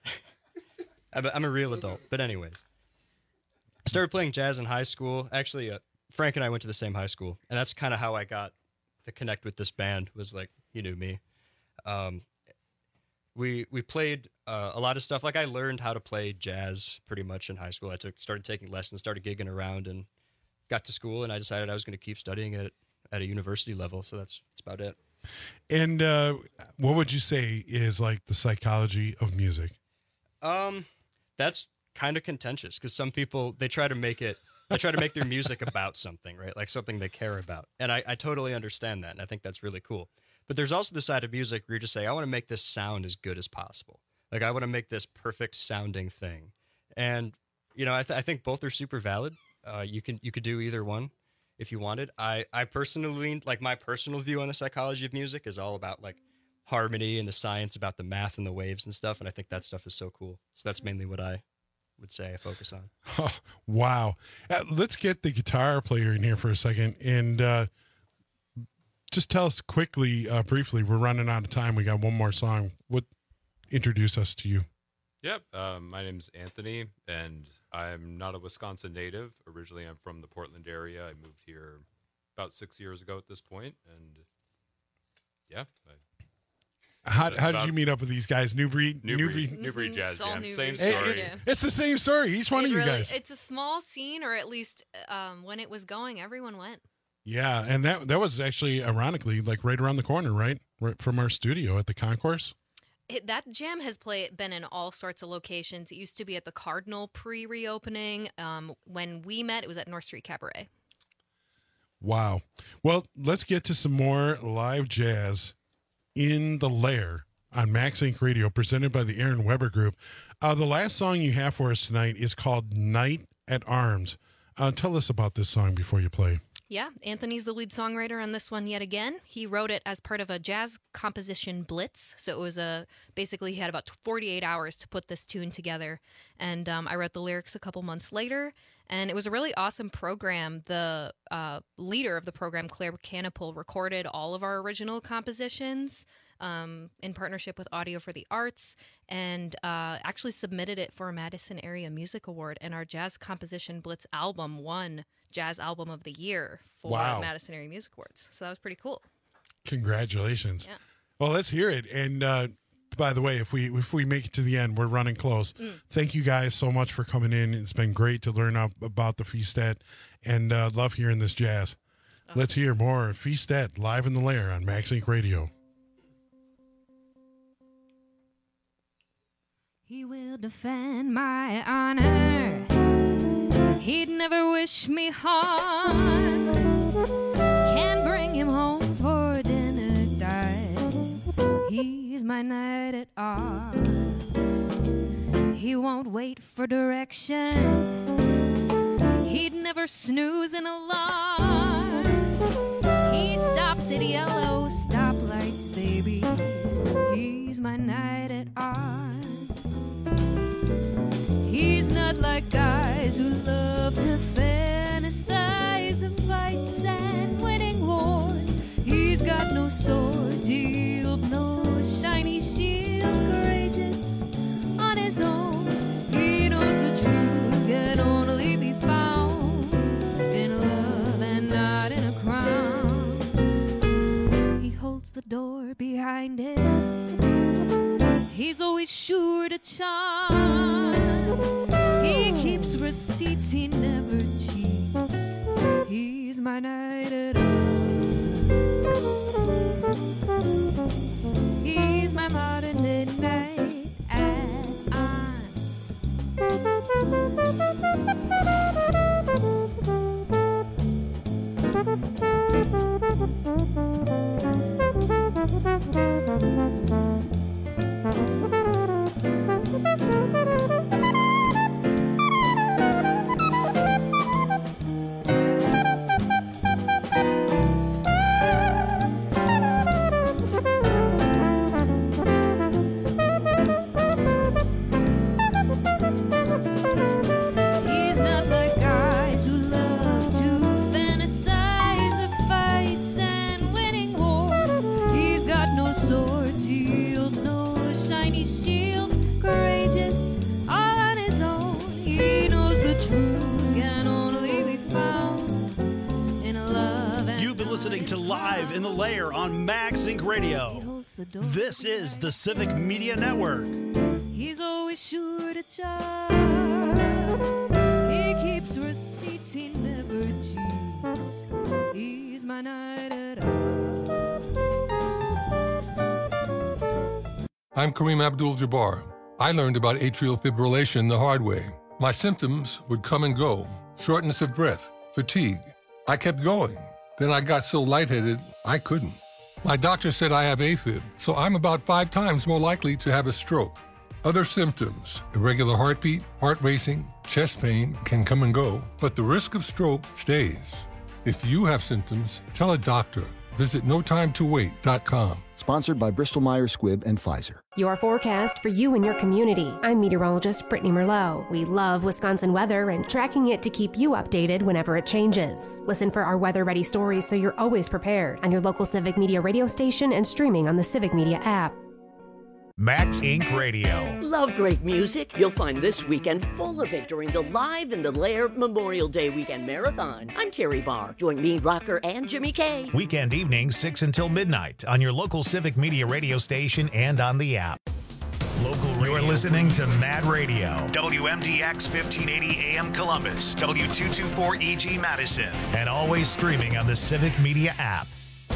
Speaker 21: I'm a, I'm a real adult. But anyways, I started playing jazz in high school. Actually, uh, Frank and I went to the same high school, and that's kind of how I got to connect with this band, was like, he knew me. Um, we we played uh, a lot of stuff. Like I learned how to play jazz pretty much in high school. I took started taking lessons, started gigging around, and got to school, and I decided I was going to keep studying it at a university level. So that's that's about it.
Speaker 8: And uh, what would you say is like the psychology of music?
Speaker 21: Um, that's kind of contentious because some people, they try to make it, they try to make their music about something, right? Like something they care about. And I, I totally understand that. And I think that's really cool. But there's also the side of music where you just say, I want to make this sound as good as possible. Like I want to make this perfect sounding thing. And, you know, I, th- I think both are super valid. Uh, you can, you could do either one if you wanted. I, I personally, like my personal view on the psychology of music is all about like harmony and the science about the math and the waves and stuff. And I think that stuff is so cool. So that's mainly what I would say I focus on.
Speaker 8: Oh, wow. Uh, let's get the guitar player in here for a second. And uh, just tell us quickly, uh, briefly, we're running out of time. We got one more song. What introduce us to you?
Speaker 22: Yep. Um, my name's Anthony, and I'm not a Wisconsin native. Originally, I'm from the Portland area. I moved here about six years ago at this point, and yeah. I,
Speaker 8: How, how did you meet up with these guys? New Breed?
Speaker 22: New,
Speaker 8: New
Speaker 22: Breed,
Speaker 8: Breed?
Speaker 22: New Breed Jazz
Speaker 9: It's all
Speaker 22: Jam.
Speaker 9: New
Speaker 22: Same
Speaker 9: Breed.
Speaker 22: story.
Speaker 9: It- yeah.
Speaker 8: It's the same story. Each one
Speaker 9: It
Speaker 8: of you
Speaker 9: really-
Speaker 8: guys.
Speaker 9: It's a small scene, or at least um, when it was going, everyone went.
Speaker 8: Yeah, and that that was actually, ironically, like right around the corner, right? Right from our studio at the Concourse.
Speaker 9: It, that jam has play, been in all sorts of locations. It used to be at the Cardinal pre-reopening. Um, when we met, it was at North Street Cabaret.
Speaker 8: Wow. Well, let's get to some more live jazz in the Lair on Max Inc Radio, presented by the Aaron Weber Group. Uh, the last song you have for us tonight is called Night at Arms. Uh, tell us about this song before you play.
Speaker 9: Yeah, Anthony's the lead songwriter on this one yet again. He wrote it as part of a jazz composition blitz. So it was a, basically he had about forty-eight hours to put this tune together. And um, I wrote the lyrics a couple months later. And it was a really awesome program. The uh, leader of the program, Claire Canapul, recorded all of our original compositions um, in partnership with Audio for the Arts, and uh, actually submitted it for a Madison Area Music Award. And our Jazz Composition Blitz album won Jazz Album of the Year for
Speaker 8: Wow.
Speaker 9: Madison Area Music Awards. So that was pretty cool.
Speaker 8: Congratulations.
Speaker 9: Yeah.
Speaker 8: Well, let's hear it. And uh, by the way, if we if we make it to the end, we're running close.
Speaker 9: Mm.
Speaker 8: Thank you guys so much for coming in. It's been great to learn up about the Feastet, and uh, love hearing this jazz. Let's hear more Feastet live in the Lair on Max Inc Radio.
Speaker 10: He will defend my honor. He'd never wish me harm. Can't bring him home for dinner, die. He's my knight at arms. He won't wait for direction. He'd never snooze an alarm. He stops at yellow stoplights, baby. He's my knight at arms. He's not like guys who love to fantasize of fights and winning wars. He's got no sword to yield, no shiny shield, courageous on his own. He knows the truth can only be found in love and not in a crown. He holds the door behind him. He's always sure to charm. He keeps receipts, he never cheats. He's my knight at arms. He's my modern day knight at arms. He's not like guys who love to fantasize of fights and winning wars. He's got no sword to yield, no shiny shield, courageous all on his own. He knows the truth can only be found in a love and
Speaker 7: You've been listening to Live in the Lair on Max Inc Radio. This is the Civic Media Network.
Speaker 10: he's always sure to charge. He keeps receipts, he never cheats. He's my knight at arms.
Speaker 3: I'm Kareem Abdul-Jabbar. I learned about atrial fibrillation the hard way. My symptoms would come and go: shortness of breath, fatigue. I kept going. Then I got so lightheaded, I couldn't. My doctor said I have AFib, so I'm about five times more likely to have a stroke. Other symptoms: irregular heartbeat, heart racing, chest pain can come and go, but the risk of stroke stays. If you have symptoms, tell a doctor. Visit no time to wait dot com.
Speaker 4: Sponsored by Bristol Myers Squibb and Pfizer.
Speaker 23: Your forecast for you and your community. I'm meteorologist Brittany Merlot. We love Wisconsin weather and tracking it to keep you updated whenever it changes. Listen for our weather-ready stories so you're always prepared on your local Civic Media radio station and streaming on the Civic Media app.
Speaker 1: Max Inc Radio.
Speaker 24: Love great music? You'll find this weekend full of it during the Live in the Lair Memorial Day Weekend Marathon. I'm Terry Barr. Join me, Rocker, and Jimmy K.
Speaker 1: Weekend evenings, six until midnight on your local Civic Media radio station and on the app. Local radio You're listening to Mad Radio, W M D X fifteen eighty A M Columbus, W two twenty-four E G Madison, and always streaming on the Civic Media app.